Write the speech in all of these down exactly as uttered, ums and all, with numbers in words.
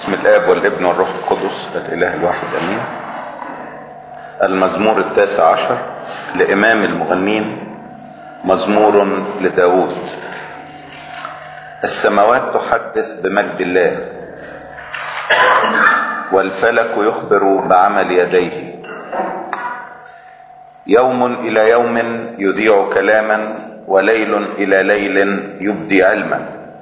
باسم الآب والابن والروح القدس الإله الواحد أمين. المزمور التاسع عشر لإمام المغنين، مزمور لداود. السماوات تحدث بمجد الله، والفلك يخبر بعمل يديه. يوم إلى يوم يذيع كلاما، وليل إلى ليل يبدي علما.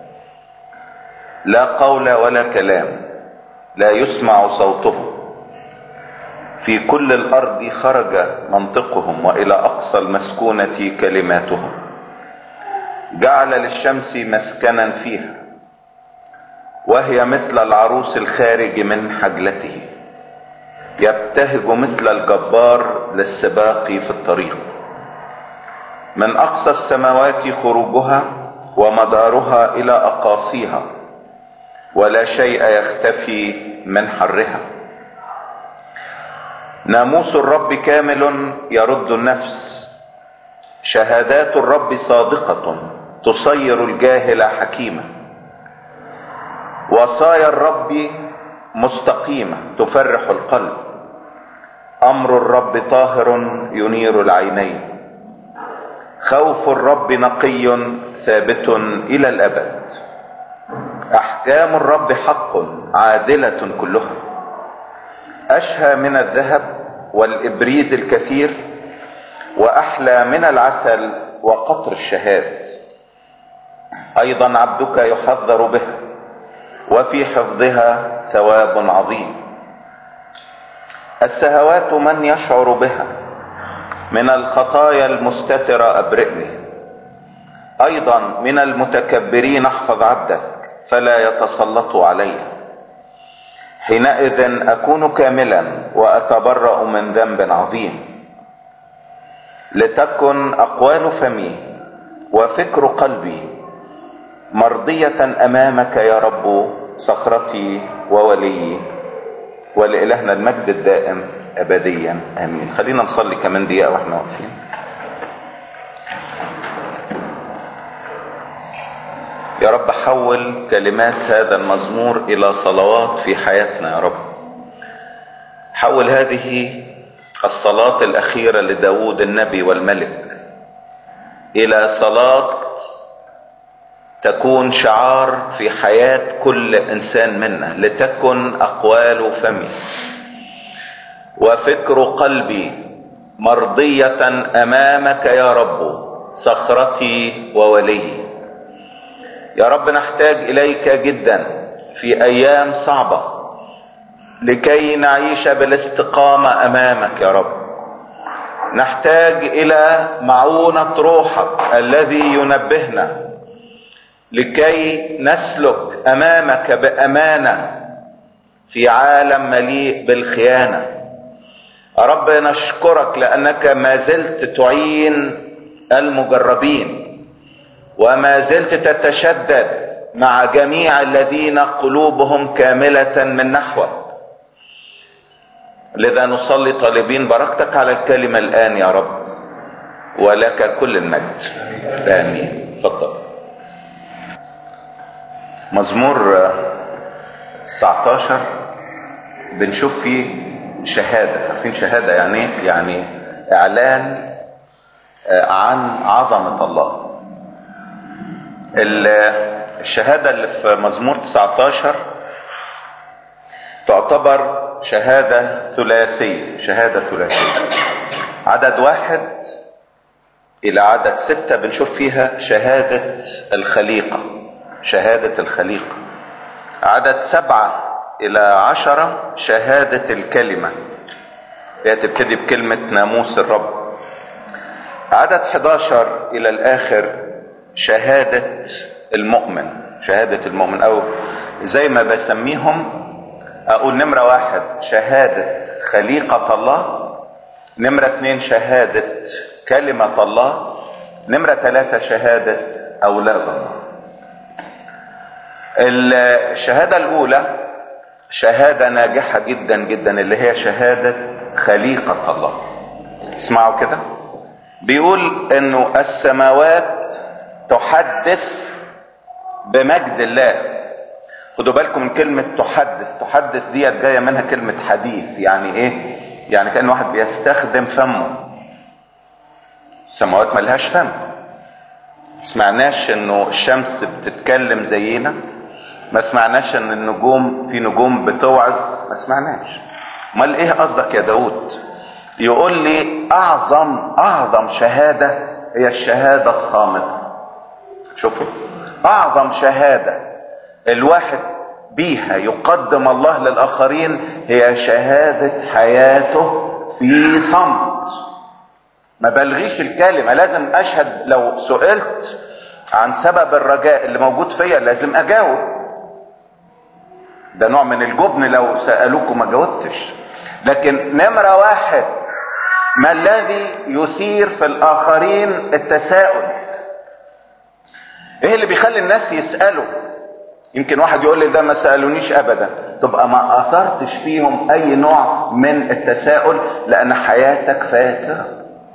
لا قول ولا كلام، لا يسمع صوته. في كل الأرض خرج منطقهم، وإلى أقصى المسكونة كلماتهم. جعل للشمس مسكنا فيها، وهي مثل العروس الخارج من حجلته. يبتهج مثل الجبار للسباق في الطريق. من أقصى السماوات خروجها، ومدارها إلى أقاصيها، ولا شيء يختفي من حرها. ناموس الرب كامل يرد النفس. شهادات الرب صادقة تصير الجاهل حكيما. وصايا الرب مستقيمة تفرح القلب. أمر الرب طاهر ينير العينين. خوف الرب نقي ثابت إلى الأبد. أحكام الرب حق عادلة كلها. أشهى من الذهب والإبريز الكثير، وأحلى من العسل وقطر الشهاد. أيضا عبدك يحذر بها، وفي حفظها ثواب عظيم. السهوات من يشعر بها، من الخطايا المستترة أبرئني. أيضا من المتكبرين احفظ عبدك، فلا يتسلطوا علي. حينئذ أكون كاملا، وأتبرأ من ذنب عظيم. لتكن أقوال فمي وفكر قلبي مرضية أمامك يا رب، صخرتي وولي. ولإلهنا المجد الدائم أبديا آمين. خلينا نصلي كمان دقيقة واحنا واقفين. يا رب حول كلمات هذا المزمور إلى صلوات في حياتنا يا رب. حول هذه الصلاة الأخيرة لداود النبي والملك إلى صلاة تكون شعار في حياة كل إنسان منا. لتكن أقوال فمي وفكر قلبي مرضية أمامك يا رب، صخرتي وولي. يا رب نحتاج إليك جدا في أيام صعبة، لكي نعيش بالاستقامة أمامك يا رب. نحتاج إلى معونة روحك الذي ينبهنا، لكي نسلك أمامك بأمانة في عالم مليء بالخيانة. يا رب نشكرك لأنك ما زلت تعين المجربين، وما زلت تتشدد مع جميع الذين قلوبهم كاملة من نحوك. لذا نصلي طالبين بركتك على الكلمة الآن يا رب، ولك كل المجد آمين. تفضل. مزمور تسعة عشر بنشوف فيه شهادة. عارفين شهادة يعني ايه؟ يعني اعلان عن عظمة الله. الشهادة اللي في مزمور تسعة عشر تعتبر شهادة ثلاثية. شهادة ثلاثية عدد واحد إلى عدد ستة بنشوف فيها شهادة الخليقة. شهادة الخليقة. عدد سبعة إلى عشرة شهادة الكلمة، هي تبتدي بكلمة ناموس الرب. عدد احد عشر إلى الآخر شهادة المؤمن. شهادة المؤمن، أو زي ما بسميهم أقول نمرة واحد شهادة خليقة الله، نمرة اتنين شهادة كلمة الله، نمرة ثلاثة شهادة أولاد الله. الشهادة الأولى شهادة ناجحة جدا جدا، اللي هي شهادة خليقة الله. اسمعوا كده، بيقول انه السماوات تحدث بمجد الله، خدوا بالكم من كلمة تحدث. تحدث ديت جاية منها كلمة حديث. يعني ايه؟ يعني كأن واحد بيستخدم فمه. السماوات ملهاش فم. سمعناش انه الشمس بتتكلم زينا، ما سمعناش ان النجوم في نجوم بتوعظ، ما سمعناش. امال ايه قصدك يا داود؟ يقول لي اعظم اعظم شهادة هي الشهادة الصامتة. شوفوا، اعظم شهادة الواحد بيها يقدم الله للاخرين هي شهادة حياته في صمت. ما بلغيش الكلمة، لازم اشهد. لو سئلت عن سبب الرجاء اللي موجود فيا لازم اجاوب. ده نوع من الجبن لو سألوكم ما جاوبتش. لكن نمرة واحد، ما الذي يثير في الاخرين التساؤل؟ ايه اللي بيخلي الناس يسألوا؟ يمكن واحد يقول لي ده ما سألونيش ابدا، تبقى ما اثرتش فيهم اي نوع من التساؤل لان حياتك فاترة.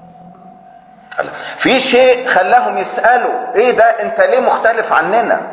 في شيء خلاهم يسألوا، ايه ده انت ليه مختلف عننا؟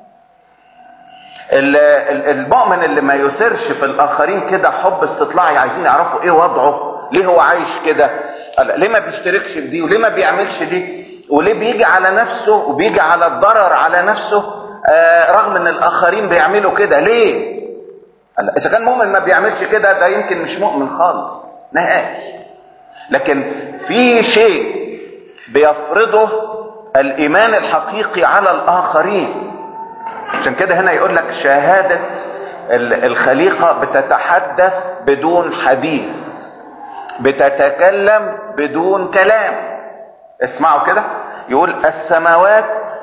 المؤمن اللي ما يثيرش في الاخرين كده حب استطلاعي، عايزين يعرفوا ايه وضعه، ليه هو عايش كده، ليه ما بيشتركش في دي، وليه ما بيعملش دي، وليه بيجي على نفسه وبيجي على الضرر على نفسه آه رغم ان الاخرين بيعملوا كده، ليه؟ اذا كان مؤمن ما بيعملش كده ده يمكن مش مؤمن خالص نهائي. لكن في شيء بيفرضه الايمان الحقيقي على الاخرين. عشان كده هنا يقول لك شهادة الخليقة بتتحدث بدون حديث، بتتكلم بدون كلام. اسمعوا كده، يقول السماوات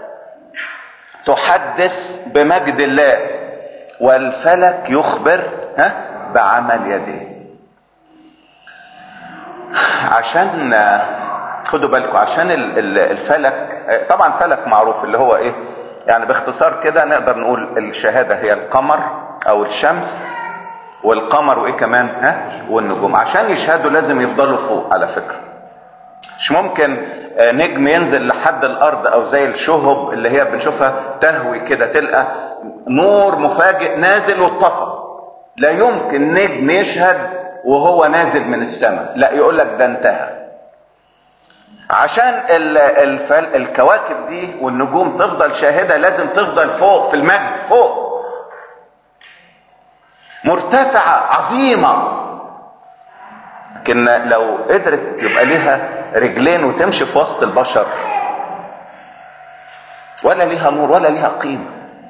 تحدث بمجد الله والفلك يخبر ها بعمل يديه. عشان خدوا بالكم، عشان الفلك طبعا فلك معروف اللي هو ايه، يعني باختصار كده نقدر نقول الشهادة هي القمر او الشمس والقمر وايه كمان ها والنجوم. عشان يشهدوا لازم يفضلوا فوق على فكرة. مش ممكن نجم ينزل لحد الارض او زي الشهب اللي هي بنشوفها تهوي كده تلقى نور مفاجئ نازل واتطفى. لا يمكن نجم يشهد وهو نازل من السماء، لا يقول لك ده انتهى. عشان الفل... الكواكب دي والنجوم تفضل شاهدة لازم تفضل فوق في المجد، فوق مرتفعة عظيمة. لكن لو قدرت يبقى ليها رجلين وتمشي في وسط البشر ولا ليها نور ولا ليها قيمة.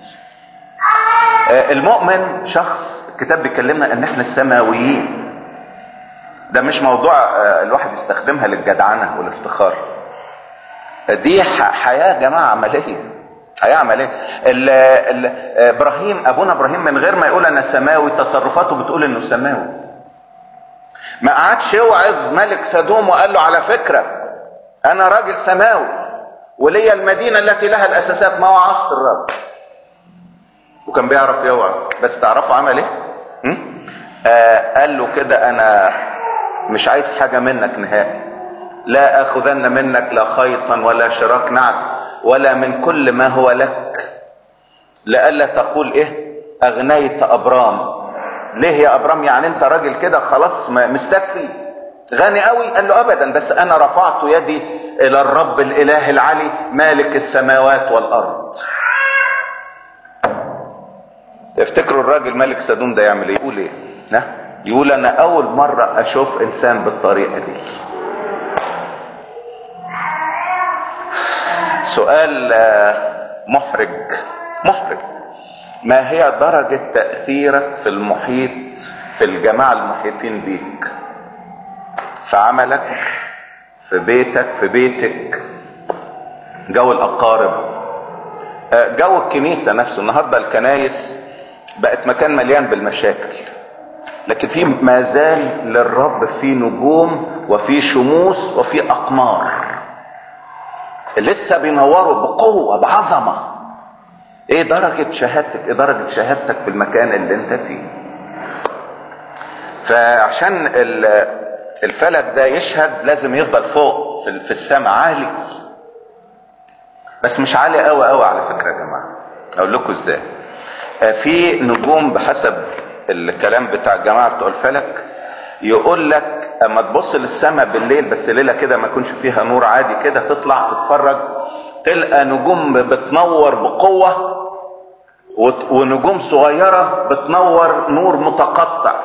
المؤمن شخص الكتاب بيكلمنا ان احنا السماويين. ده مش موضوع الواحد يستخدمها للجدعنة والافتخار، دي حياة جماعة عملية، حياة عملية. ال ال ابراهيم ابونا ابراهيم من غير ما يقول انا سماوي تصرفاته بتقول انه سماوي. ما قعدش يوعظ ملك سدوم وقال له على فكرة انا راجل سماوي وليا المدينة التي لها الاساسات. ما وعظش الرب وكان بيعرف يوعظ، بس تعرفوا عمل ايه؟ آه قال له كده انا مش عايز حاجة منك نهائي، لا اخذن منك لا خيطا ولا شراك نعل ولا من كل ما هو لك، لألا تقول ايه اغنيت ابرام. ليه يا ابرام؟ يعني انت راجل كده خلاص مستكفي غني قوي؟ قال له ابدا، بس انا رفعت يدي الى الرب الاله العلي مالك السماوات والارض. تفتكروا الراجل ملك سدوم ده يعمل ايه؟ يقول ايه؟ ها؟ يقول انا اول مرة اشوف انسان بالطريقة دي. سؤال محرج محرج، ما هي درجة تأثيرك في المحيط، في الجماعة المحيطين بيك، في عملك، في بيتك، في بيتك، جو الأقارب، جو الكنيسة نفسه. النهاردة الكنايس بقت مكان مليان بالمشاكل، لكن في ما زال للرب في نجوم وفي شموس وفي أقمار لسه بينوروا بقوة بعظمة. ايه درجة شهادتك؟ ايه درجة شهادتك في المكان اللي انت فيه؟ فعشان الفلك ده يشهد لازم يفضل فوق في السماء عالي، بس مش عالي قوي قوي على فكرة يا جماعة. اقول لكم ازاي. في نجوم بحسب الكلام بتاع الجماعة بتوع الفلك يقول لك اما تبص للسماء بالليل، بس ليلة كده ما يكونش فيها نور عادي كده، تطلع تتفرج تلقى نجوم بتنور بقوة ونجوم صغيرة بتنور نور متقطع.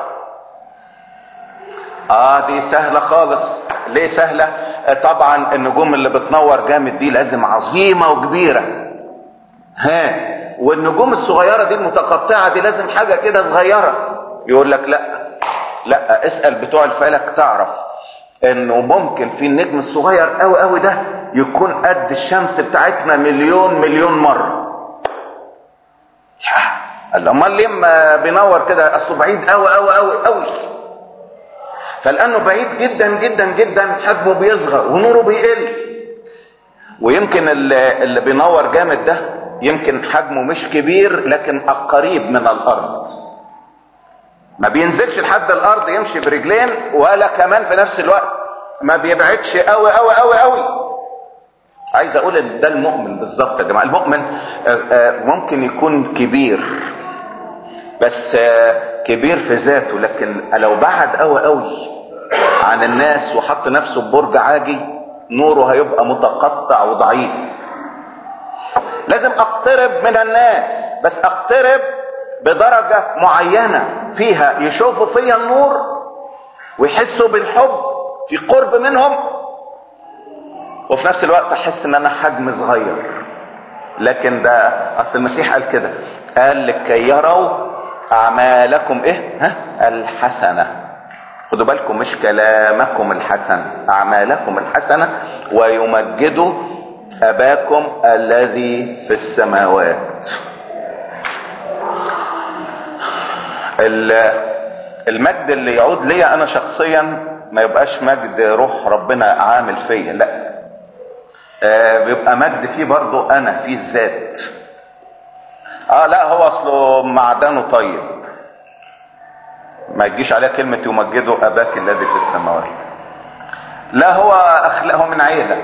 اه دي سهلة خالص. ليه سهلة؟ طبعا النجوم اللي بتنور جامد دي لازم عظيمة وكبيرة، ها، والنجوم الصغيرة دي المتقطعة دي لازم حاجة كده صغيرة. يقول لك لا لا، اسأل بتوع الفلك تعرف انه ممكن في النجم الصغير قوي قوي ده يكون قد الشمس بتاعتنا مليون مليون مرة. امال ليه ما بينور كده؟ اصله بعيد قوي قوي قوي قوي، فلانه بعيد جدا جدا جدا حجمه بيصغر ونوره بيقل. ويمكن اللي, اللي بينور جامد ده يمكن حجمه مش كبير لكن قريب من الارض، ما بينزلش لحد الارض يمشي برجلين، ولا كمان في نفس الوقت ما بيبعدش قوي قوي قوي قوي. عايز اقول ان ده المؤمن بالظبط يا جماعه. المؤمن ممكن يكون كبير بس كبير في ذاته، لكن لو بعد قوي قوي عن الناس وحط نفسه ببرج عاجي نوره هيبقى متقطع وضعيف. لازم اقترب من الناس، بس اقترب بدرجة معينة فيها يشوفوا فيا النور ويحسوا بالحب في قرب منهم، وفي نفس الوقت احس ان انا حجم صغير. لكن ده اصل المسيح قال كده، قال لكي يروا اعمالكم ايه ها الحسنة. خدوا بالكم، مش كلامكم الحسن، اعمالكم الحسنة، ويمجدوا اباكم الذي في السماوات. المجد اللي يعود ليا انا شخصيا ما يبقاش مجد روح ربنا عامل فيا، لا، آه بيبقى مجد فيه برضو انا فيه الذات. اه لا، هو اصله معدنه طيب، ما يجيش عليه كلمة يمجده اباك الذي في السماوات. لا، هو اخلاقه من عيلة،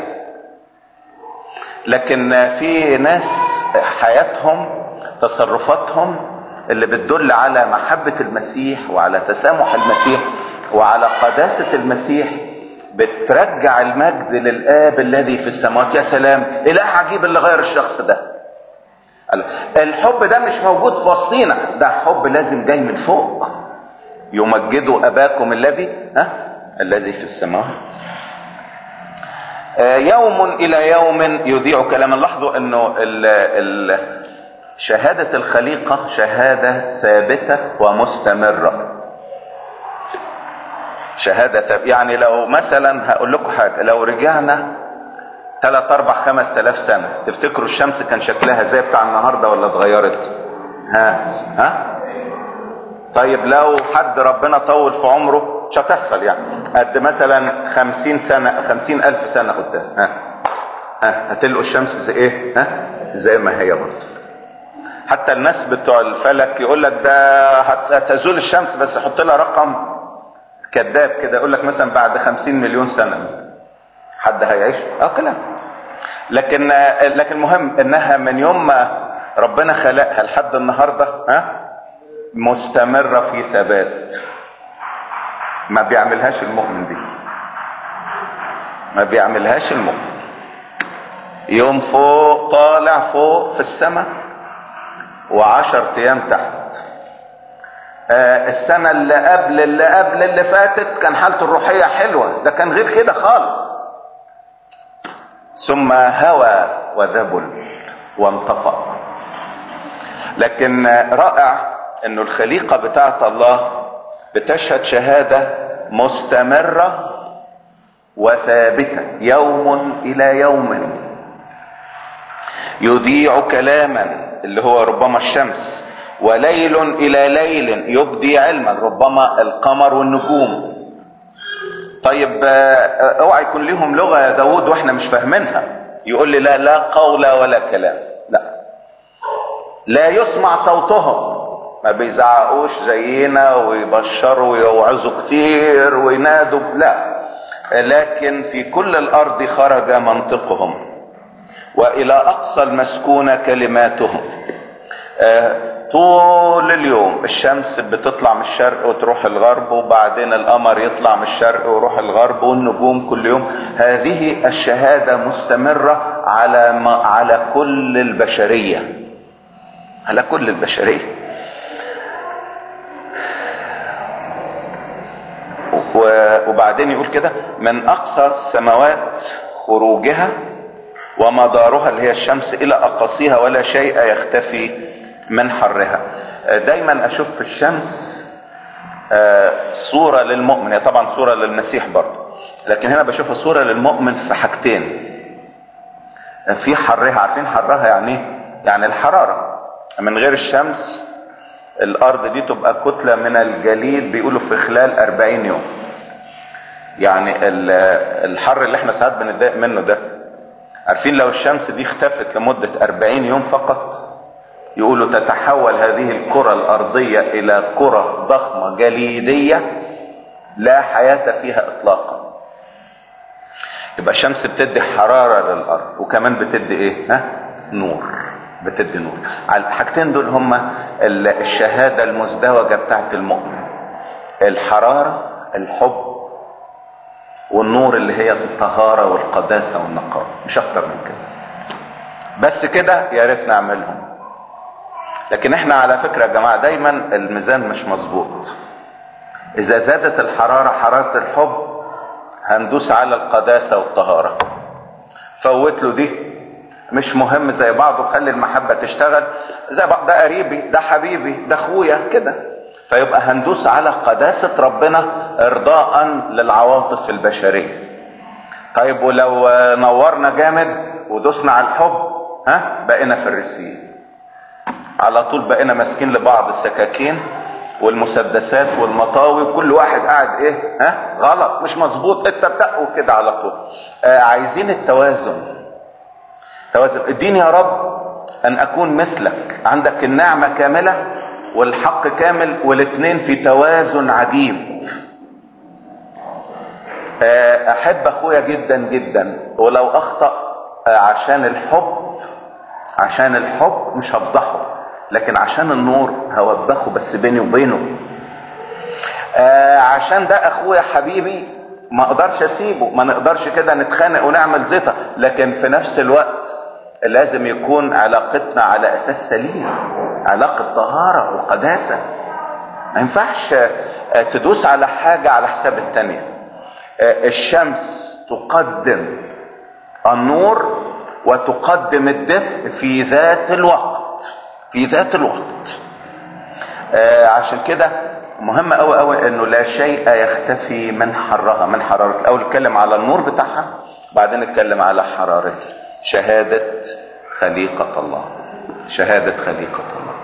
لكن في ناس حياتهم تصرفاتهم اللي بتدل على محبة المسيح وعلى تسامح المسيح وعلى قداسة المسيح بترجع المجد للآب الذي في السماوات. يا سلام، إله عجيب اللي غير الشخص ده. الحب ده مش موجود في وسطينا، ده حب لازم جاي من فوق. يمجدوا أباكم الذي ها الذي في السماوات. يوم إلى يوم يذيع كلاما. لاحظوا انه ال ال شهادة الخليقة شهادة ثابتة ومستمرة. شهادة ثابتة. يعني لو مثلا هقول لكم حاجة، لو رجعنا ثلاث اربع خمس تلاف سنة، تفتكروا الشمس كان شكلها زي بتاع النهاردة ولا اتغيرت؟ ها ها طيب لو حد ربنا طول في عمره، مش هتحصل يعني، قد مثلا خمسين سنة خمسين الف سنة قدام، ها ها هتلقوا الشمس زي ايه؟ ها زي ما هي برضه. حتى الناس بتوع الفلك يقول لك ده هتزول الشمس، بس يحط لها رقم كذاب كده، يقول لك مثلا بعد خمسين مليون سنة مثلا حد هيعيش. اه كلام. لكن لكن المهم انها من يوم ما ربنا خلقها لحد النهارده ها مستمرة في ثبات. ما بيعملهاش المؤمن دي، ما بيعملهاش المؤمن. يوم فوق طالع فوق في السماء وعشر ايام تحت. آه السنة اللي قبل اللي قبل اللي فاتت كان حالته الروحية حلوة، ده كان غير كده خالص. ثم هوى وذبل وانطفأ. لكن رائع انه الخليقة بتاعت الله بتشهد شهادة مستمرة وثابتة يوم الى يوم. يذيع كلاما اللي هو ربما الشمس، وليل الى ليل يبدي علما، ربما القمر والنجوم. طيب اوعى يكون لهم لغة يا داود واحنا مش فاهمينها. يقول لي لا لا قول ولا كلام، لا لا يسمع صوتهم، ما بيزعقوش زينا ويبشروا ويوعظوا كتير وينادوا، لا، لكن في كل الارض خرج منطقهم والى اقصى المسكونة كلماتهم. آه طول اليوم الشمس بتطلع من الشرق وتروح الغرب، وبعدين القمر يطلع من الشرق ويروح الغرب، والنجوم كل يوم. هذه الشهادة مستمرة على ما على كل البشرية، على كل البشرية. وبعدين يقول كده: من اقصى السماوات خروجها ومدارها اللي هي الشمس الى اقاصيها ولا شيء يختفي من حرها. دايما اشوف في الشمس صورة للمؤمن، هي طبعا صورة للمسيح برضه، لكن هنا بشوفها صورة للمؤمن في حاجتين: في حرها. عارفين حرها يعني ايه؟ يعني الحرارة. من غير الشمس الارض دي تبقى كتلة من الجليد بيقولوا في خلال أربعين يوم. يعني الحر اللي احنا ساعات بنتضايق منه ده، عارفين لو الشمس دي اختفت لمدة أربعين يوم فقط، يقولوا تتحول هذه الكرة الارضية الى كرة ضخمة جليدية لا حياة فيها اطلاقا. يبقى الشمس بتدي حرارة للارض، وكمان بتدي ايه؟ ها؟ نور. بتدي نور. على الحاجتين دول هما الشهادة المزدوجة بتاعت المؤمن: الحرارة الحب، والنور اللي هي الطهارة والقداسة والنقاء. مش اكتر من كده. بس كده يا ريت نعملهم. لكن احنا على فكرة يا جماعة دايما الميزان مش مظبوط. اذا زادت الحرارة، حرارة الحب، هندوس على القداسة والطهارة. فوت له دي، مش مهم زي بعض، وخلي المحبة تشتغل زي بعض. ده قريبي، ده حبيبي، ده اخويا كده. فيبقى هندوس على قداسة ربنا ارضاء للعواطف البشرية. طيب ولو نورنا جامد ودوسنا على الحب، ها؟ بقينا في الرسيل على طول، بقينا ماسكين لبعض السكاكين والمسدسات والمطاوي، وكل واحد قاعد ايه؟ ها؟ غلط، مش مظبوط، انت بتقوى كده على طول. آه عايزين التوازن. توازن. اديني يا رب ان اكون مثلك، عندك النعمة كاملة والحق كامل، والاثنين في توازن عجيب. آه احب اخويا جدا جدا، ولو اخطأ آه عشان الحب، عشان الحب مش هفضحه، لكن عشان النور هوبخه بس بيني وبينه. آه عشان ده اخويا حبيبي ما اقدرش اسيبه، ما نقدرش كده نتخانق ونعمل زيطة، لكن في نفس الوقت لازم يكون علاقتنا على اساس سليم، علاقة طهارة وقداسة. ما ينفعش آه تدوس على حاجة على حساب التانية. آه الشمس تقدم النور وتقدم الدفء في ذات الوقت، في ذات الوقت. آه عشان كده مهم قوي قوي انه لا شيء يختفي من حرها، من حرارة. الاول نتكلم على النور بتاعها، بعدين نتكلم على حرارتها. شهادة خليقة الله، شهادة خليقة الله.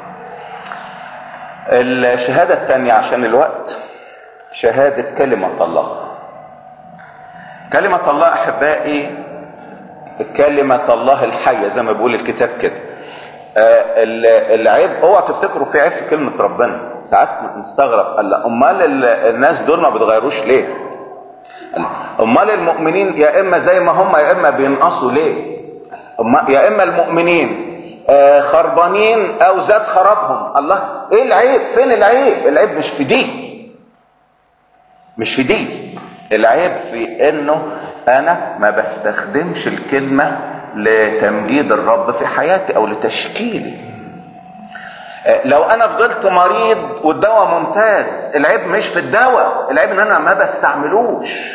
الشهادة الثانية عشان الوقت، شهادة كلمة الله. كلمة الله احبائي كلمة الله الحية زي ما بيقول الكتاب كده. آه العيب، اوعى تفتكروا في عيب في كلمة ربنا. ساعات نستغرب، قال لا امال الناس دول ما بتغيروش ليه؟ امال المؤمنين يا اما زي ما هم يا اما بينقصوا ليه؟ يا اما المؤمنين آه خربانين او زاد خرابهم. الله، ايه العيب؟ فين العيب؟ العيب مش في دي، مش في دي. العيب في انه انا ما بستخدمش الكلمة لتمجيد الرب في حياتي او لتشكيلي. لو انا فضلت مريض والدواء ممتاز، العيب مش في الدواء، العيب ان انا ما بستعملوش.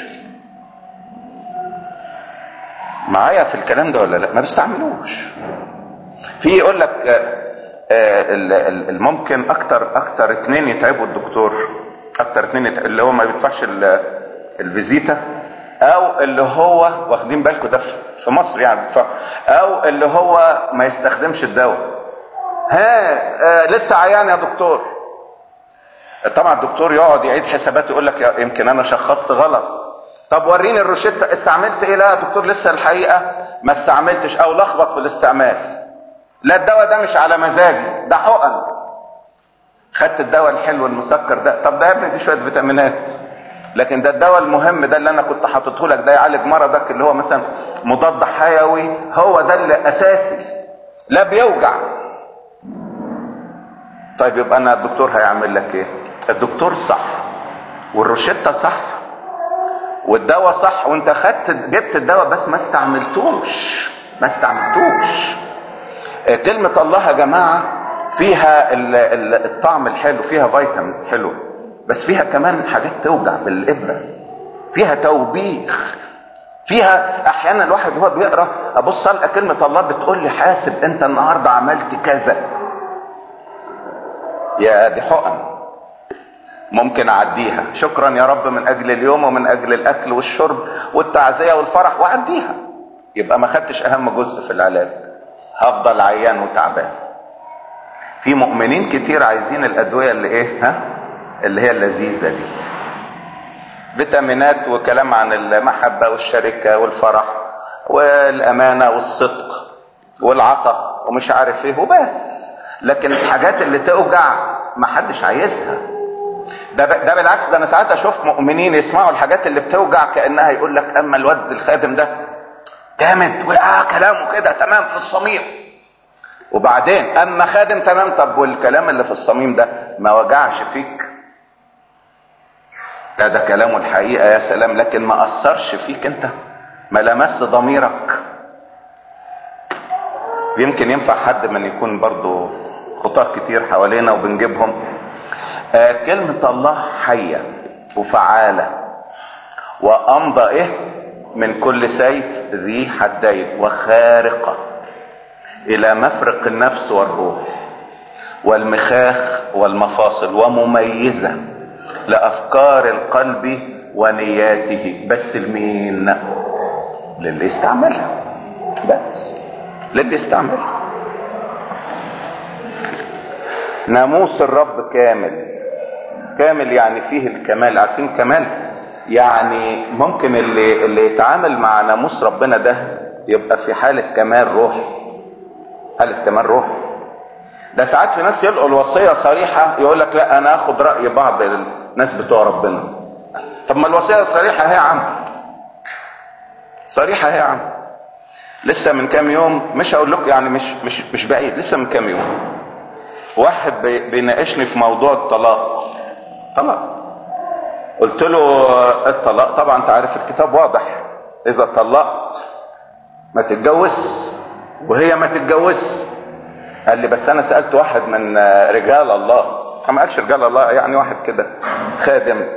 معايا في الكلام ده ولا لا؟ ما بستعملوش. في يقول لك الممكن اكتر اكتر اتنين يتعبوا الدكتور، اكتر اتنين يتعبوا اللي هو ما بيدفعش الفيزيتا، او اللي هو واخدين بالكم ده في مصر يعني بيدفع، او اللي هو ما يستخدمش الدواء. ها آه لسه عيان يا دكتور. طبعا الدكتور يقعد يعيد حساباته، يقول لك يمكن انا شخصت غلط. طب وريني الروشته، استعملت ايه؟ لا يا دكتور لسه الحقيقه ما استعملتش، او لخبط في الاستعمال. لا الدواء ده مش على مزاجي، ده حقن. خدت الدواء الحلو المسكر ده، طب ده يا ابني فيه شويه فيتامينات، لكن ده الدواء المهم ده اللي انا كنت حاطته لك ده يعالج مرضك اللي هو مثلا مضاد حيوي، هو ده اللي اساسي، لا بيوجع. طيب يبقى انا الدكتور هيعمل لك ايه؟ الدكتور صح والروشتة صح والدواء صح، وانت خدت جبت الدواء بس ما استعملتوش ما استعملتوش كلمة الله يا جماعة فيها الطعم الحلو، فيها فيتامينز حلو، بس فيها كمان حاجات توجع بالإبرة، فيها توبيخ، فيها احيانا الواحد وهو بيقرا ابص القى كلمة الله بتقول لي حاسب انت النهارده عملت كذا، يا دي حقن ممكن اعديها، شكرا يا رب من اجل اليوم ومن اجل الاكل والشرب والتعزية والفرح واعديها، يبقى ما خدتش اهم جزء في العلاج، هفضل عيان وتعبان. في مؤمنين كتير عايزين الادوية اللي ايه ها اللي هي اللذيذة دي، فيتامينات وكلام عن المحبة والشركة والفرح والامانة والصدق والعطاء ومش عارف ايه وبس، لكن الحاجات اللي توجع ما حدش عايزها. ده ده بالعكس، ده انا ساعات اشوف مؤمنين يسمعوا الحاجات اللي بتوجع كانها يقول لك اما الواد الخادم ده جامد واه كلامه كده تمام في الصميم، وبعدين اما خادم تمام، طب والكلام اللي في الصميم ده ما وجعش فيك؟ لا ده كلامه الحقيقة يا سلام، لكن ما اثرش فيك انت، ما لمس ضميرك. يمكن ينفع حد من يكون برضو خطاه كتير حوالينا وبنجيبهم. آه كلمة الله حية وفعالة وامضى ايه من كل سيف ذي حدين وخارقة الى مفرق النفس والروح والمخاخ والمفاصل ومميزة لافكار القلب ونياته، بس لمين؟ للي يستعملها، بس للي يستعملها. ناموس الرب كامل، كامل يعني فيه الكمال، عارفين كمال يعني ممكن اللي اللي يتعامل مع ناموس ربنا ده يبقى في حالة كمال روحي، حالة كمال روحي. ده ساعات في ناس يلقوا الوصية صريحة يقول لك لا انا اخد رأي بعض الناس بتوع ربنا. طب ما الوصية صريحة هي عم صريحة هي عم لسه من كام يوم، مش هقول لكم يعني مش مش مش بعيد، لسه من كام يوم واحد بيناقشني في موضوع الطلاق. طلاق قلت له الطلاق طبعا انت عارف الكتاب واضح، اذا طلقت ما تتجوز وهي ما تتجوز. قال لي بس انا سألت واحد من رجال الله، ما قالش رجال الله يعني واحد كده خادم،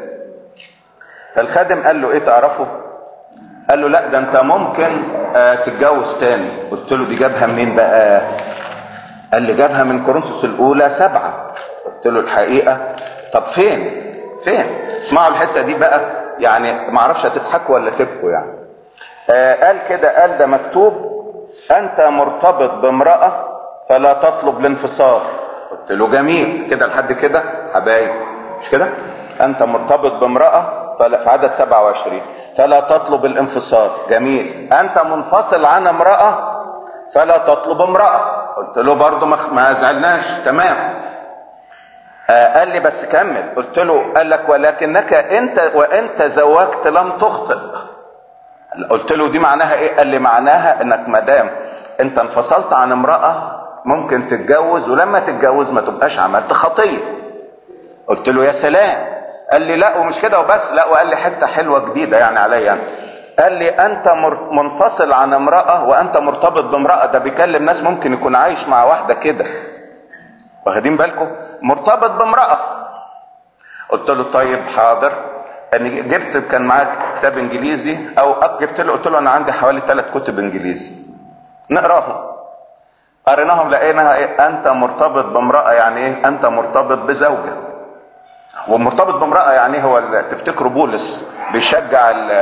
فالخادم قال له ايه تعرفه؟ قال له لا ده انت ممكن اه تتجوز تاني. قلت له دي جابها منين بقى؟ قال لي جابها من كورنثوس الاولى سبعة. قلت له الحقيقة طب فين فين اسمعوا الحتة دي بقى، يعني ما اعرفش هتضحكوا ولا تبكوا يعني. آه قال كده، قال ده مكتوب انت مرتبط بامرأة فلا تطلب الانفصال. قلت له جميل كده لحد كده حبايب، مش كده؟ انت مرتبط بامرأة فلا، في عدد سبعة وعشرين فلا تطلب الانفصال، جميل. انت منفصل عن امرأة فلا تطلب امرأة. قلت له برضو ما زعلناش تمام. آه قال لي بس كمل. قلت له قال لك ولكنك انت وانت زوجت لم تخطئ. قلت له دي معناها ايه؟ قال لي معناها انك مدام انت انفصلت عن امرأة ممكن تتجوز، ولما تتجوز ما تبقاش عملت خطية. قلت له يا سلام. قال لي لا ومش كده وبس، لا وقال لي حتة حلوة جديدة يعني عليا. قال لي انت منفصل عن امرأة وانت مرتبط بامرأة. ده بيكلم ناس ممكن يكون عايش مع واحدة كده، واخدين بالكم؟ مرتبط بامرأة. قلت له طيب حاضر. اني جبت كان معاك كتاب انجليزي او جبت له، قلت له انا عندي حوالي ثلاث كتب انجليزي نقراهم. قريناهم لقيناها ايه؟ انت مرتبط بامرأة يعني ايه؟ انت مرتبط بزوجة. ومرتبط بامرأة يعني هو تفتكروا بولس بيشجع ال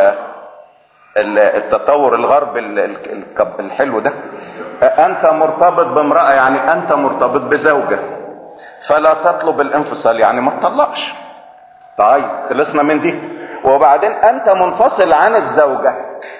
ال التطور الغربي الحلو ده؟ انت مرتبط بامرأة يعني انت مرتبط بزوجة فلا تطلب الانفصال يعني ما تطلقش. طيب خلصنا من دي. وبعدين انت منفصل عن الزوجة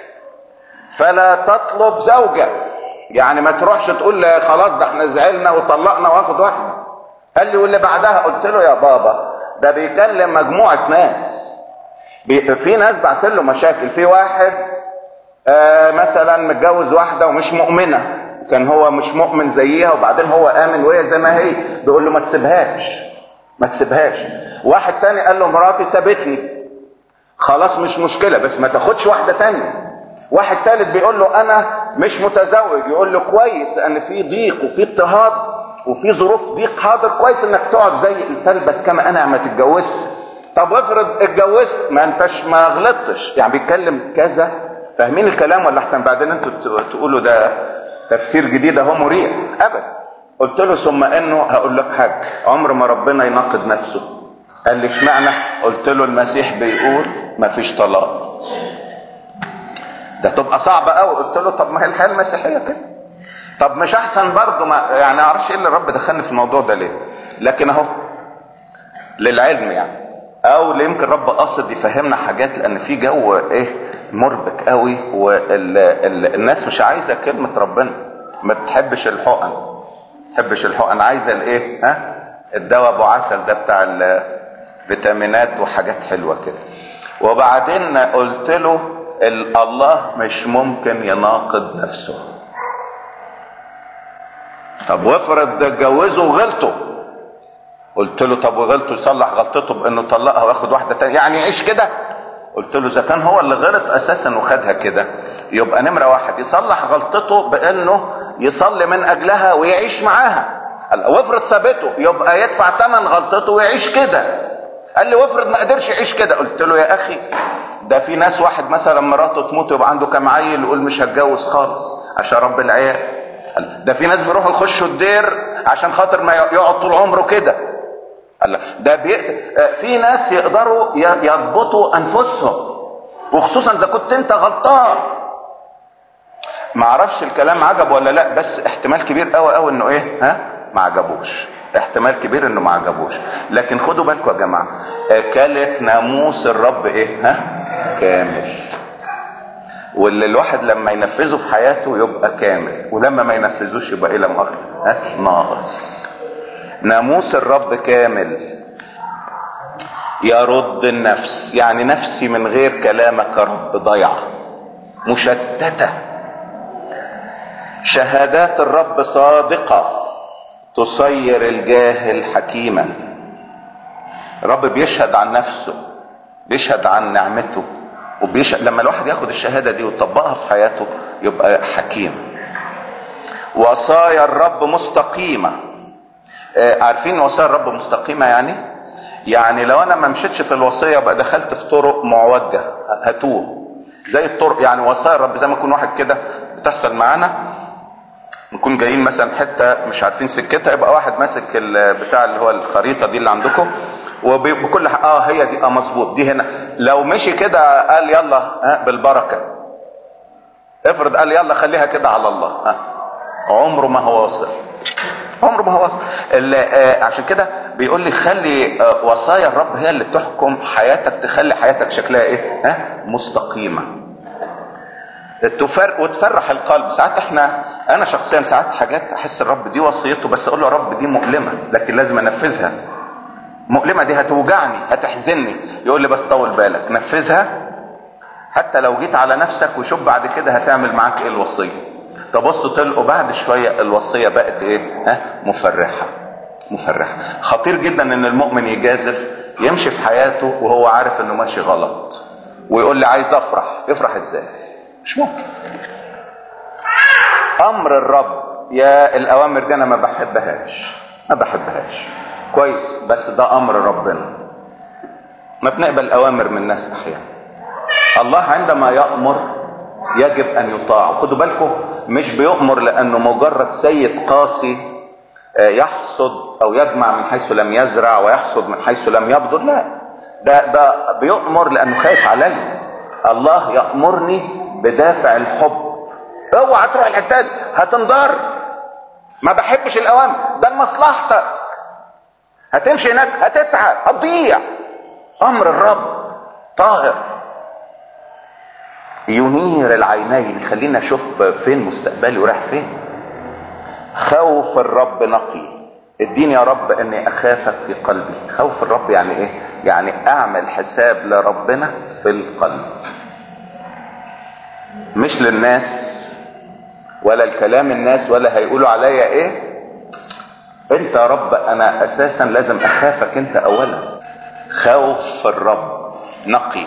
فلا تطلب زوجة، يعني ما تروحش تقول خلاص ده احنا زعلنا وطلقنا واخد واحد. قال لي واللي بعدها؟ قلت له يا بابا ده بيكلم مجموعة ناس، بي في ناس بعت له مشاكل. في واحد آه مثلا متجوز واحدة ومش مؤمنة كان هو مش مؤمن زيها وبعدين هو امن وهي زي ما هي، بيقول له ما تسيبهاش ما تسيبهاش. واحد تاني قال له مراتي سابتني، خلاص مش مشكلة بس ما تاخدش واحدة تانية. واحد تالت بيقول له انا مش متزوج، يقول له كويس لان في ضيق وفي اضطهاد وفي ظروف ضيق حاضر، كويس انك تقعد زي التلبت كما انا ما تتجوزش. طب افرض اتجوزت ما انتش ما غلطتش، يعني بيتكلم كذا. فاهمين الكلام ولا احسن بعدين انتوا تقولوا ده تفسير جديد اهو مريح؟ ابدا. قلت له ثم انه هقول لك حاجه، عمر ما ربنا يناقض نفسه. قال لي اشمعنى؟ قلت له المسيح بيقول ما فيش طلاق. ده تبقى صعبه قوي. قلت له طب ما هي الحياه المسيحيه كده. طب مش احسن برضه؟ ما يعني اعرفش ايه اللي الرب دخلني في الموضوع ده ليه، لكن اهو للعلم يعني، او يمكن الرب قصد يفهمنا حاجات، لان في جو ايه مربك قوي، والناس مش عايزه كلمه ربنا، ما بتحبش الحقن، ما بتحبش الحقن، عايزه الايه ها الدواء ابو عسل ده بتاع الفيتامينات وحاجات حلوه كده. وبعدين قلت له الله مش ممكن يناقض نفسه. طب وافرض اتجوزوا وغلطوا؟ قلت له طب وغلطوا يصلح غلطته بانه طلقها وياخد واحده تانية، يعني يعيش كده؟ قلت له اذا كان هو اللي غلط اساسا وخدها كده، يبقى نمره واحد يصلح غلطته بانه يصلي من اجلها ويعيش معاها. وافرض ثابته يبقى يدفع ثمن غلطته ويعيش كده. قال لي وافرض ما قدرش يعيش كده؟ قلت له يا اخي ده في ناس واحد مثلا مراته تموت يبقى عنده كام عيل يقول مش هتجوز خالص عشان رب العيال. ده في ناس بيروحوا يخشوا الدير عشان خاطر ما يقعد طول عمره كده. ده بيقتل. في ناس يقدروا يضبطوا انفسهم، وخصوصا اذا كنت انت غلطان. ما اعرفش الكلام عجب ولا لا، بس احتمال كبير قوي قوي انه ايه ها ما عجبوش، احتمال كبير انه ما عجبوش. لكن خدوا بالكم يا جماعه، كانت ناموس الرب ايه ها كامل، واللي الواحد لما ينفذه في حياته يبقى كامل، ولما ما ينفذوش يبقى ايه لا مؤاخذه ها ناقص. ناموس الرب كامل يرد النفس، يعني نفسي من غير كلامك يا رب ضيعه مشتته. شهادات الرب صادقه تصير الجاهل حكيما. الرب بيشهد عن نفسه، بيشهد عن نعمته، وبيشهد. لما الواحد ياخد الشهاده دي ويطبقها في حياته يبقى حكيم. وصايا الرب مستقيمه. عارفين وصايا الرب مستقيمه يعني يعني لو انا ما مشيتش في الوصيه يبقى دخلت في طرق معوجه هتوه زي الطرق. يعني وصايا الرب زي ما يكون واحد كده بتحصل معانا، نكون جايين مثلا حته مش عارفين سكتها، يبقى واحد ماسك بتاع اللي هو الخريطه دي اللي عندكم وبكل اه هي دي اه مظبوط دي هنا. لو مشي كده قال يلا ها بالبركه، افرض قال يلا خليها كده على الله، ها عمره ما هو واصل، عمره ما هو واصل. آه عشان كده بيقول لي خلي آه وصايا الرب هي اللي تحكم حياتك، تخلي حياتك شكلها ايه ها مستقيمه، تفرق وتفرح القلب. ساعات احنا انا شخصيا ساعات حاجات احس الرب دي وصيته بس اقول له يا رب دي مؤلمه لكن لازم انفذها. مؤلمه دي هتوجعني هتحزنني، يقول لي بس طول بالك نفذها حتى لو جيت على نفسك وشوف بعد كده هتعمل معاك ايه الوصيه. تبصوا تلقوا بعد شويه الوصيه بقت ايه ها مفرحه مفرحه. خطير جدا ان المؤمن يجازف يمشي في حياته وهو عارف انه ماشي غلط ويقول لي عايز افرح. يفرح ازاي؟ مش ممكن. امر الرب يا الاوامر دي انا ما بحبهاش ما بحبهاش كويس، بس ده امر ربنا. ما بنقبل اوامر من الناس احيانا. الله عندما يأمر يجب ان يطاع. خدوا بالكم مش بيؤمر لانه مجرد سيد قاسي يحصد او يجمع من حيث لم يزرع ويحصد من حيث لم يبذر، لا، ده ده بيؤمر لانه خايف علي. الله يأمرني بدافع الحب. اوعى تروح الحته دي هتنضر. ما بحبش الاوامر، ده لمصلحتك. هتمشي هناك هتتعب هتضيع. امر الرب طاهر ينير العينين، يخلينا اشوف فين مستقبلي ورايح فين. خوف الرب نقي. اديني يا رب اني اخافك في قلبي. خوف الرب يعني ايه؟ يعني اعمل حساب لربنا في القلب، مش للناس ولا الكلام الناس ولا هيقولوا عليا ايه. انت يا رب انا اساسا لازم اخافك انت اولا. خوف الرب نقي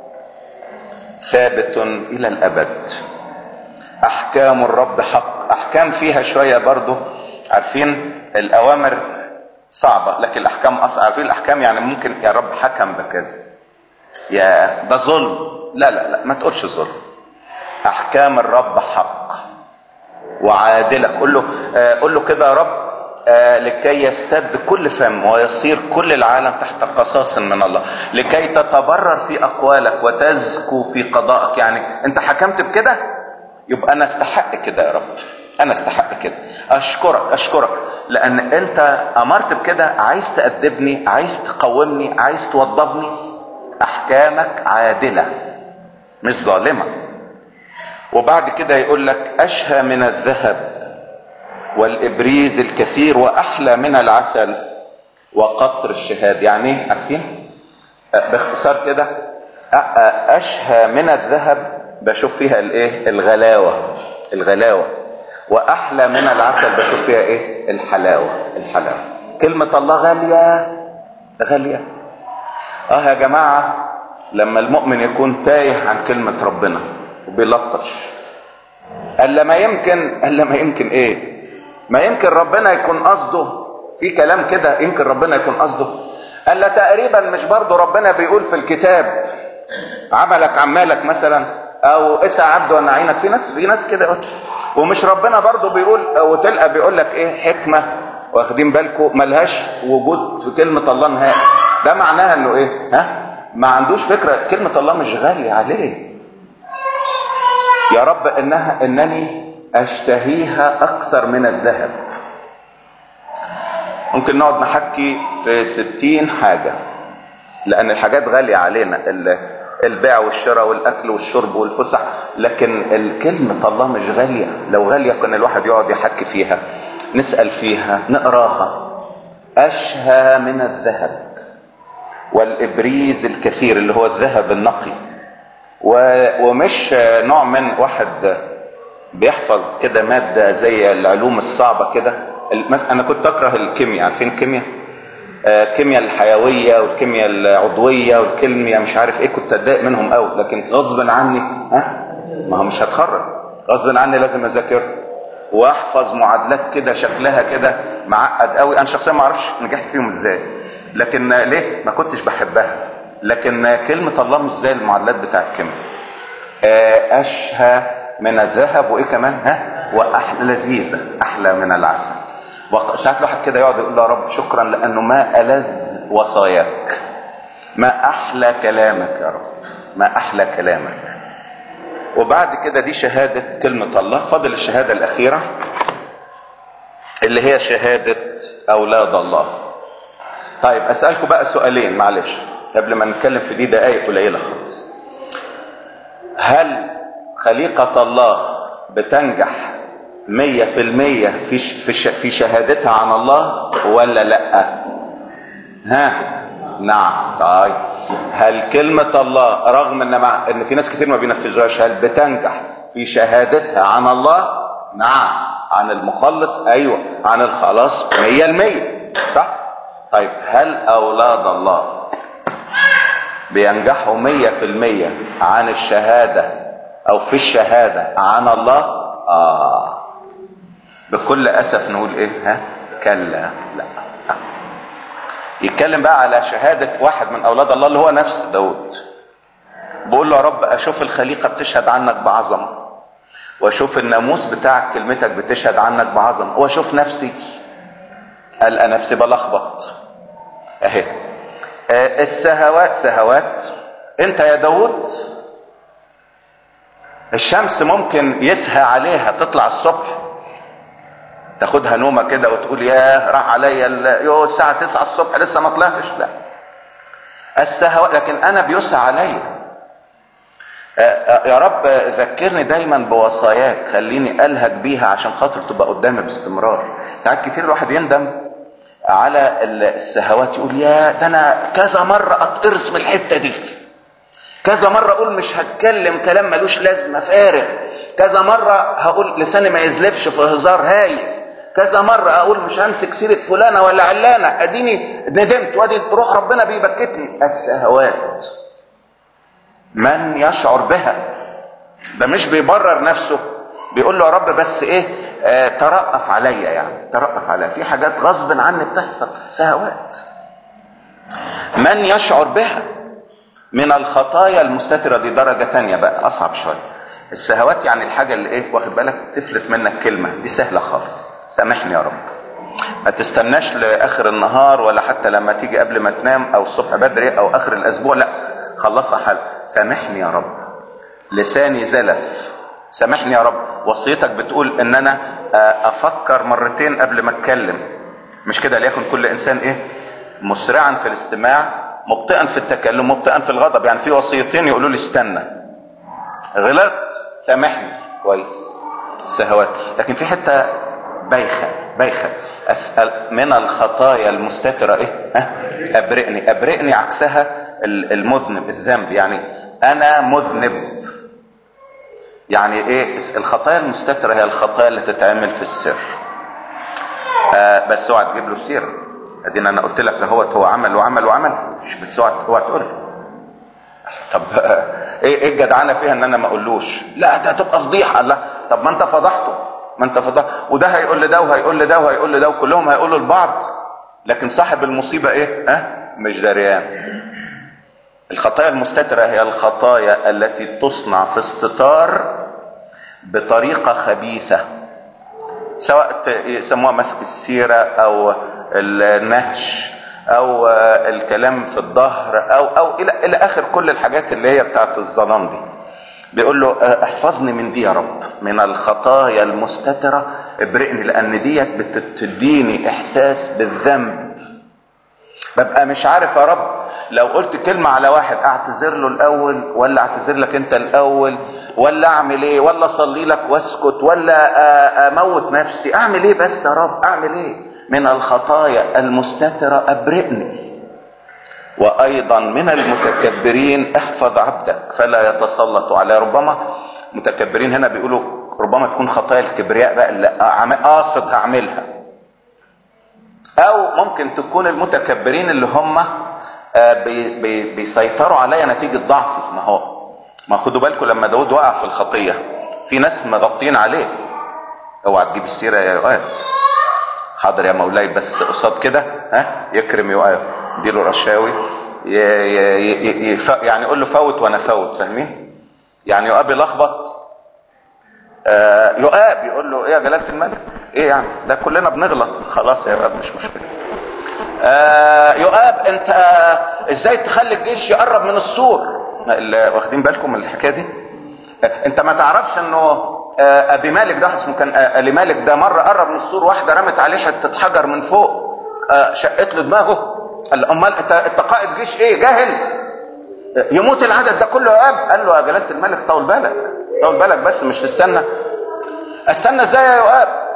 ثابت الى الابد. احكام الرب حق. احكام فيها شوية برضو، عارفين الاوامر صعبة لكن الاحكام اصعب. عارفين الاحكام يعني ممكن يا رب حكم بكذا، يا ده ظلم. لا لا لا ما تقولش ظلم. احكام الرب حق وعادلة. قل له آه قل له كده يا رب آه لكي يستد كل فم ويصير كل العالم تحت قصاص من الله، لكي تتبرر في اقوالك وتزكو في قضائك. يعني انت حكمت بكده يبقى انا استحق كده يا رب، انا استحق كده. اشكرك اشكرك لان انت امرت بكده، عايز تأدبني، عايز تقومني، عايز توضبني. احكامك عادلة مش ظالمة. وبعد كده يقول لك اشهى من الذهب والابريز الكثير واحلى من العسل وقطر الشهاد. يعني ايه عارفين باختصار كده؟ اشهى من الذهب بشوف فيها الايه؟ الغلاوة الغلاوة. واحلى من العسل بشوف فيها ايه؟ الحلاوة الحلاوة. كلمة الله غالية غالية. اه يا جماعة لما المؤمن يكون تايه عن كلمة ربنا وبيلطش، الا ما يمكن الا ما يمكن ايه؟ ما يمكن ربنا يكون قصده في كلام كده، يمكن ربنا يكون قصده الا تقريبا مش برضه ربنا بيقول في الكتاب عملك عمالك مثلا، او اسعى عبد وانا عينك. في ناس في ناس كده. ومش ربنا برضه بيقول وتلقى بيقول لك ايه؟ حكمة واخدين بالكم ملهاش وجود في كلمة الله نهائي. ده معناها انه ايه؟ ها ما عندوش فكرة كلمة الله مش غالية عليه. يا رب انها انني اشتهيها اكثر من الذهب. ممكن نقعد نحكي في ستين حاجة لان الحاجات غالية علينا، البيع والشراء والاكل والشرب والفسح، لكن كلمة الله مش غالية. لو غالية كان الواحد يقعد يحكي فيها، نسأل فيها، نقراها. اشهى من الذهب والابريز الكثير اللي هو الذهب النقي. ومش نوع من واحد بيحفظ كده مادة زي العلوم الصعبة كده. انا كنت اكره الكيمياء، عارفين الكيمياء؟ الكيمياء الحيوية والكيمياء العضوية والكيمياء مش عارف ايه، كنت اتضايق منهم قوي. لكن غصب عني ها ما هو مش هتخرج، غصب عني لازم اذاكر واحفظ معادلات كده شكلها كده معقد قوي. انا شخصيا ما اعرفش نجحت فيهم ازاي، لكن ليه؟ ما كنتش بحبها. لكن كلمة الله مش زي المعادلات بتاع الكيمياء. اشهى من الذهب وايه كمان؟ ها واحلى، لذيذة، احلى من العسل. ساعات الواحد كده يقعد يقول له يا رب شكرا لانه ما ألذ وصاياك، ما احلى كلامك يا رب، ما احلى كلامك. وبعد كده دي شهادة كلمة الله. فضل الشهادة الاخيرة اللي هي شهادة اولاد الله. طيب اسألكم بقى سؤالين معلش قبل ما نتكلم في دي دقايق قليلة خالص. هل خليقة الله بتنجح مية في المية في في شهادتها عن الله ولا لا؟ ها نعم. طيب هل كلمة الله رغم ان مع ان في ناس كتير ما بينفذوهاش، هل بتنجح في شهادتها عن الله؟ نعم. عن المخلص؟ ايوه. عن الخلاص مية المية، صح؟ طيب هل اولاد الله بينجحوا مية في المية عن الشهادة او في الشهادة عن الله؟ اه بكل اسف نقول ايه؟ ها كلا لا. يتكلم بقى على شهادة واحد من اولاد الله اللي هو نفس داود. بقول له يا رب اشوف الخليقة بتشهد عنك بعظمة، واشوف الناموس بتاعك كلمتك بتشهد عنك بعظمة، واشوف نفسي القى نفسي بلخبط اهي. آه السهوات سهوات. انت يا داود الشمس ممكن يسهى عليها تطلع الصبح، تاخدها نومه كده وتقول ياه راح عليا يو الساعه تسعة الصبح لسه ما طلعتش. لا السهوات. لكن انا بيسهى عليا. يا رب ذكرني دايما بوصاياك، خليني الهج بيها عشان خاطر تبقى قدامي باستمرار. ساعات كتير الواحد يندم على السهوات، يقول يا ده انا كذا مره اتقرص من الحته دي، كذا مره اقول مش هتكلم كلام ملوش لازمه فارغ، كذا مرة هقول لساني ما يزلفش في هزار هايف، كذا مرة اقول مش همسك سيرة فلانة ولا علانة، اديني ندمت وادي روح ربنا بيبكتني. الشهوات من يشعر بها، ده مش بيبرر نفسه، بيقول له يا رب بس ايه آه ترأف عليا، يعني ترأف عليا في حاجات غصب عني بتحصل، شهوات. من يشعر بها من الخطايا المستترة، دي درجة تانية بقى اصعب شوية. الشهوات يعني الحاجة اللي ايه واخد بالك تفلت منك كلمة، دي سهلة خالص، سامحني يا رب، ما تستناش لاخر النهار ولا حتى لما تيجي قبل ما تنام او الصبح بدري او اخر الاسبوع، لا خلصها حل. سامحني يا رب لساني زلف، سامحني يا رب. وصيتك بتقول ان انا افكر مرتين قبل ما اتكلم، مش كده؟ ليكن كل انسان ايه مسرعا في الاستماع مبطئا في التكلم مبطئا في الغضب. يعني في وصيتين يقولوا لي استنى، غلطت سامحني، كويس الشهوات. لكن في حته بايخه بايخه، اسال من الخطايا المستتره ايه ها ابرئني. ابرئني عكسها المذنب، الذنب، يعني انا مذنب. يعني ايه الخطايا المستتره؟ هي الخطايا اللي تتعمل في السر. آه بس اوعى تجيب له سيره، ادين انا قلت لك اهوت هو عمل وعمل وعمل، مش بس اوعى اوعى تقول طب آه ايه ايه الجدعنه فيها ان انا ما اقولوش؟ لا ده هتبقى فضيحه. الله، طب ما انت فضحته، ما انت فضحته، وده هيقول لده وهيقول لده وهيقول لده وكلهم هيقولوا لبعض، لكن صاحب المصيبه ايه ها أه؟ مش دريان. الخطايا المستتره هي الخطايا التي تصنع في استتار بطريقه خبيثه، سواء يسموها مسك السيره او النهش او الكلام في الظهر او او الى الى اخر كل الحاجات اللي هي بتاعت الظلام دي. بيقول له احفظني من دي يا رب، من الخطايا المستتره ابرئني، لان ديت بتديني احساس بالذنب. ببقى مش عارف يا رب لو قلت كلمه على واحد اعتذر له الاول ولا اعتذر لك انت الاول، ولا اعمل ايه، ولا اصلي لك واسكت، ولا اموت نفسي، اعمل ايه بس يا رب اعمل ايه؟ من الخطايا المستتره ابرئني. وايضا من المتكبرين احفظ عبدك فلا يتسلط عليه. ربما متكبرين هنا بيقولوا ربما تكون خطايا الكبرياء بقى اللي قاصد هعملها، او ممكن تكون المتكبرين اللي هم بي بي بيسيطروا عليا نتيجه ضعفي. ما هو ما خدوا بالكم لما داود وقع في الخطيه في ناس مغطين عليه، اوعى تجيب السيره يا يؤاب، حاضر يا مولاي، بس قصاد كده ها يكرم يؤاب، اديله رشاوي ي ي ي يعني يقول له فوت وانا فوت، فاهمين؟ يعني يؤاب يلخبط آه يؤاب يقول له ايه يا جلاله الملك، ايه يعني ده كلنا بنغلط، خلاص يا يؤاب مش مشكله. آه يؤاب انت آه ازاي تخلي الجيش يقرب من السور؟ واخدين بالكم من الحكايه دي؟ آه انت ما تعرفش انه آه ابي مالك ده اسمه كان آه ابي مالك ده مره قرب من السور، واحده رمت عليه حته حجر من فوق آه شقت له دماغه. قال امال انت انت قائد جيش ايه جاهل؟ آه يموت العدد ده كله يؤاب؟ قال له يا جلاله الملك طول بالك طول بالك بس مش تستنى. استنى ازاي يا يؤاب؟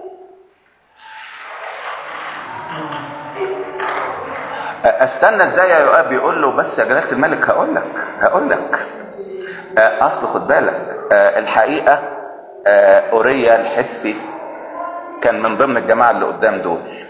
استنى ازاي يا يؤاب؟ يقول له بس يا جلاله الملك هقول لك هقول لك اصل خد بالك الحقيقه اوريا الحثي كان من ضمن الجماعه اللي قدام دول.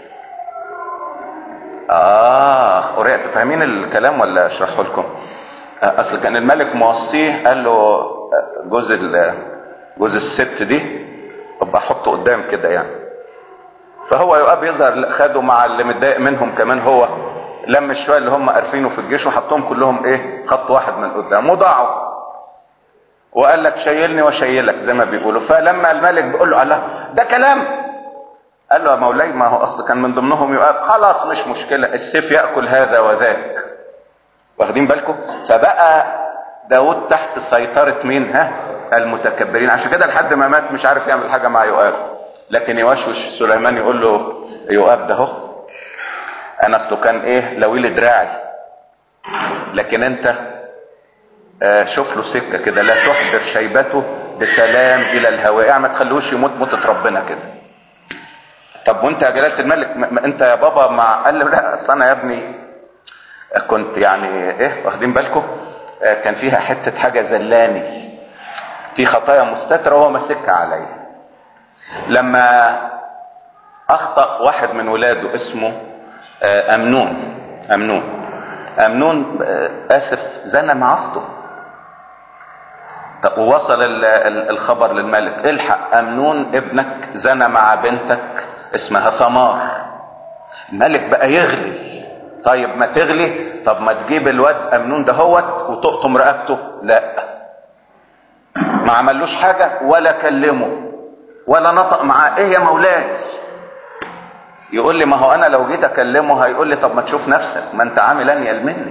اه اوريا، انتوا فاهمين الكلام ولا اشرحه لكم؟ اصل كان الملك موصيه، قال له جوز جوز الست دي ابقى احطه قدام كده يعني. فهو يؤاب يظهر خده مع اللي متضايق منهم كمان، هو لم الشويه اللي هم قارفينه في الجيش وحطهم كلهم ايه خط واحد من قدام وضاعوا، وقال لك شيلني وشيلك زي ما بيقولوا. فلما الملك بيقول له الله ده كلام، قال له يا مولاي ما هو اصل كان من ضمنهم يؤاب، خلاص مش مشكله السيف ياكل هذا وذاك. واخدين بالكم؟ فبقى داود تحت سيطره مين؟ ها المتكبرين. عشان كده لحد ما مات مش عارف يعمل حاجه مع يؤاب. لكن يوشوش سليمان يقول له يؤاب ده اهو انا اصله كان ايه لويل دراعي، لكن انت آه شوف له سكه كده، لا تحضر شيبته بسلام الى الهواء، يعني ما تخلوش يموت موتة ربنا كده. طب وانت يا جلاله الملك ما انت يا بابا مع؟ قال له لا اصل انا يا ابني كنت يعني ايه واخدين بالكم آه كان فيها حته حاجه زلاني، في خطايا مستترة وهو ماسكها عليا. لما اخطأ واحد من ولاده اسمه امنون امنون امنون اسف زنى مع اخته، ووصل الخبر للملك، الحق امنون ابنك زنى مع بنتك اسمها ثمار. الملك بقى يغلي، طيب ما تغلي، طب ما تجيب الواد امنون ده هوت وتقطم رقبته. لا، ما عملوش حاجة ولا كلمه ولا نطق معاه. ايه يا مولاي؟ يقول لي ما هو انا لو جيت اكلمه هيقول لي طب ما تشوف نفسك، ما انت عامل انيل مني،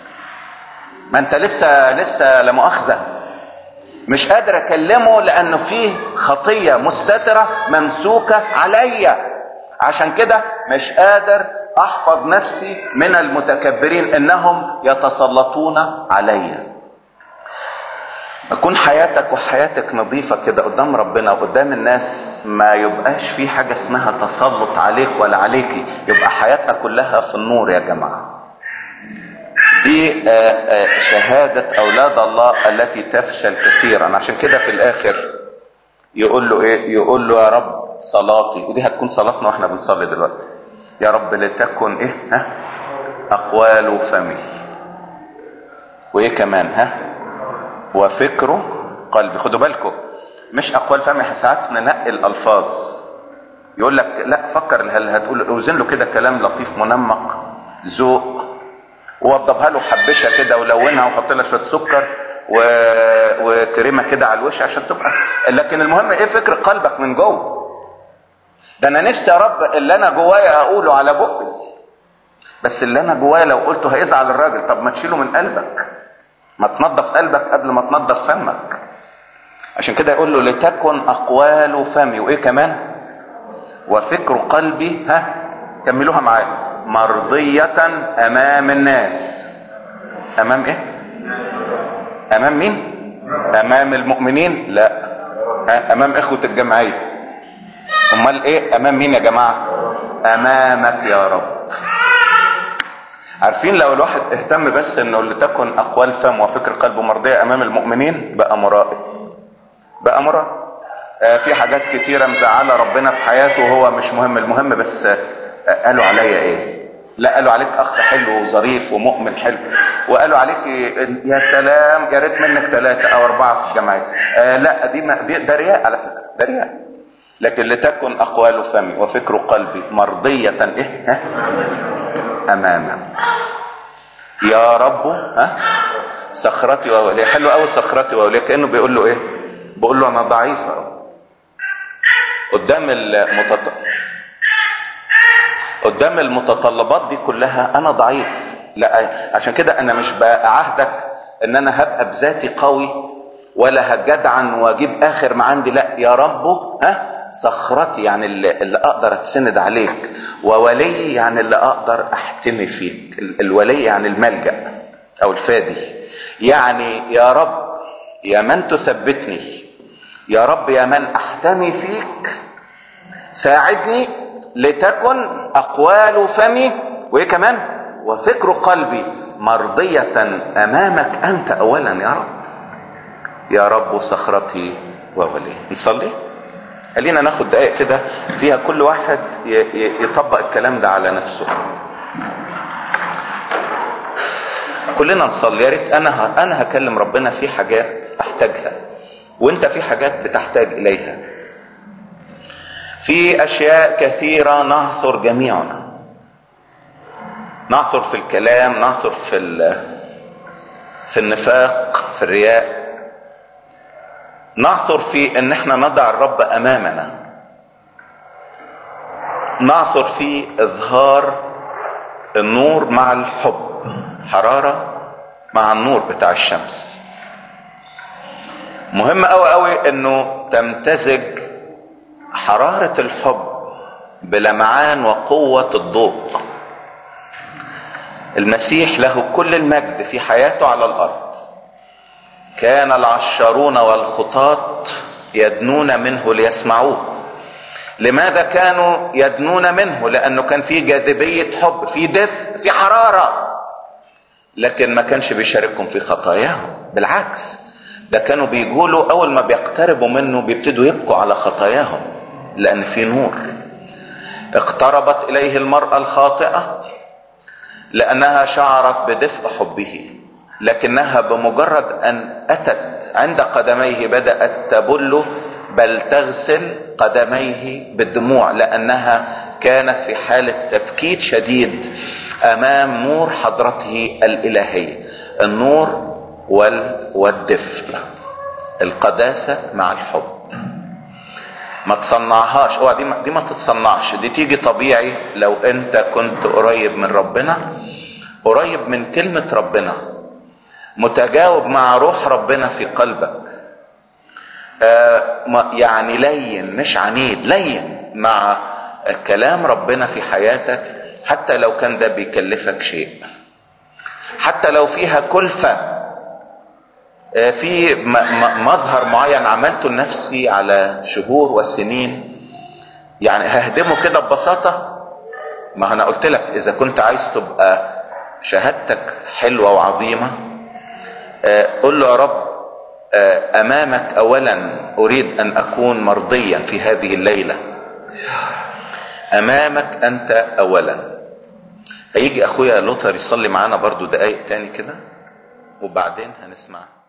ما انت لسه لسه لا مؤاخذة. مش قادر اكلمه لانه فيه خطية مستترة ممسوكة عليا، عشان كده مش قادر احفظ نفسي من المتكبرين انهم يتسلطون عليا. يكون حياتك وحياتك نظيفة كده قدام ربنا وقدام الناس، ما يبقاش في حاجة اسمها تسلط عليك ولا عليكي، يبقى حياتنا كلها في النور يا جماعة. دي شهادة اولاد الله التي تفشل كثيرا. عشان كده في الاخر يقول له ايه؟ يقول له يا رب صلاتي، ودي هتكون صلاتنا واحنا بنصلي دلوقتي، يا رب لتكن ايه؟ ها اقوال فمي، وايه كمان؟ ها وفكره قلبي. خدوا بالكم، مش اقوال فمي، ساعات ننقي الالفاظ. يقول لك لا فكر هل هتقول، اوزن له كده كلام لطيف منمق ذوق، ووضبها له حبشه كده ولونها وحط لها شويه سكر و... وكريمه كده على الوش عشان تبقى. لكن المهم ايه فكر قلبك من جوه. ده انا نفسي يا رب اللي انا جوايا اقوله على بقي، بس اللي انا جوايا لو قلته هيزعل الراجل. طب ما تشيله من قلبك، ما تنظف قلبك قبل ما تنظف فمك. عشان كده يقول له لتكن اقوال فمي، وايه كمان؟ وفكر قلبي، ها كملوها معايا، مرضية امام الناس. امام ايه؟ امام مين؟ امام المؤمنين؟ لا، امام اخوة الجمعية. امال ايه؟ امام مين يا جماعة؟ امامك يا رب. عارفين لو الواحد اهتم بس انه لتكن اقوال فم وفكر قلبه مرضية امام المؤمنين، بقى مرائي، بقى مرائي. آه في حاجات كتيرة مزعلة ربنا في حياته وهو مش مهم. المهم بس آه قالوا عليا ايه؟ لا قالوا عليك اخ حلو وظريف ومؤمن حلو، وقالوا عليك يا سلام يا ريت منك ثلاثة او اربعة في الجمعية. آه لا دي ما ده رياء على فكرة، ده رياء. لكن لتكن اقوال فمي وفكر قلبي مرضية ايه؟ ها امامك يا رب. ها صخرتي وولي. حلو قوي صخرتي وولي، كانه بيقول له ايه؟ بيقول له انا ضعيف قدام المتط... قدام المتطلبات دي كلها انا ضعيف. لا عشان كده انا مش بعهدك ان انا هبقى بذاتي قوي ولا هجدعن واجيب اخر ما عندي. لا يا رب ها صخرتي يعني اللي, اللي اقدر اتسند عليك، وولي يعني اللي اقدر احتمي فيك. الولي يعني الملجأ او الفادي. يعني يا رب يا من تثبتني، يا رب يا من احتمي فيك، ساعدني لتكن اقوال فمي وايه كمان؟ وفكر قلبي مرضية امامك انت اولا يا رب. يا رب صخرتي وولي. نصلي؟ خلينا ناخد دقائق كده فيها كل واحد يطبق الكلام ده على نفسه. كلنا نصلي. يا ريت انا انا هكلم ربنا في حاجات احتاجها، وانت في حاجات بتحتاج اليها. في اشياء كثيرة نعثر جميعنا، نعثر في الكلام، نعثر في في النفاق، في الرياء، نعثر في ان احنا نضع الرب امامنا، نعثر في اظهار النور مع الحب، حرارة مع النور بتاع الشمس. مهم قوي قوي انه تمتزج حرارة الحب بلمعان وقوة الضوء. المسيح له كل المجد في حياته على الارض كان العشارون والخطاة يدنون منه ليسمعوه. لماذا كانوا يدنون منه؟ لانه كان في جاذبية حب، في دفء، في حرارة، لكن ما كانش بيشاركهم في خطاياهم. بالعكس ده كانوا بيقولوا اول ما بيقتربوا منه بيبتدوا يبكوا على خطاياهم لان في نور. اقتربت اليه المرأة الخاطئة لانها شعرت بدفء حبه، لكنها بمجرد ان اتت عند قدميه بدأت تبل بل تغسل قدميه بالدموع، لانها كانت في حالة تبكيت شديد امام نور حضرته الالهية. النور والدفء، القداسة مع الحب. ما تصنعهاش، اوعى دي, دي ما تتصنعش، دي تيجي طبيعي لو انت كنت قريب من ربنا، قريب من كلمة ربنا، متجاوب مع روح ربنا في قلبك، آه يعني لين مش عنيد، لين مع كلام ربنا في حياتك، حتى لو كان ده بيكلفك شيء، حتى لو فيها كلفة. في مظهر معين عملته لنفسي على شهور وسنين، يعني ههدمه كده ببساطة. ما انا قلت لك اذا كنت عايز تبقى شهادتك حلوة وعظيمة، قل له يا رب امامك اولا اريد ان اكون مرضيا في هذه الليلة، امامك انت اولا. هيجي اخويا لوتر يصلي معانا برضو دقايق تاني كده وبعدين هنسمع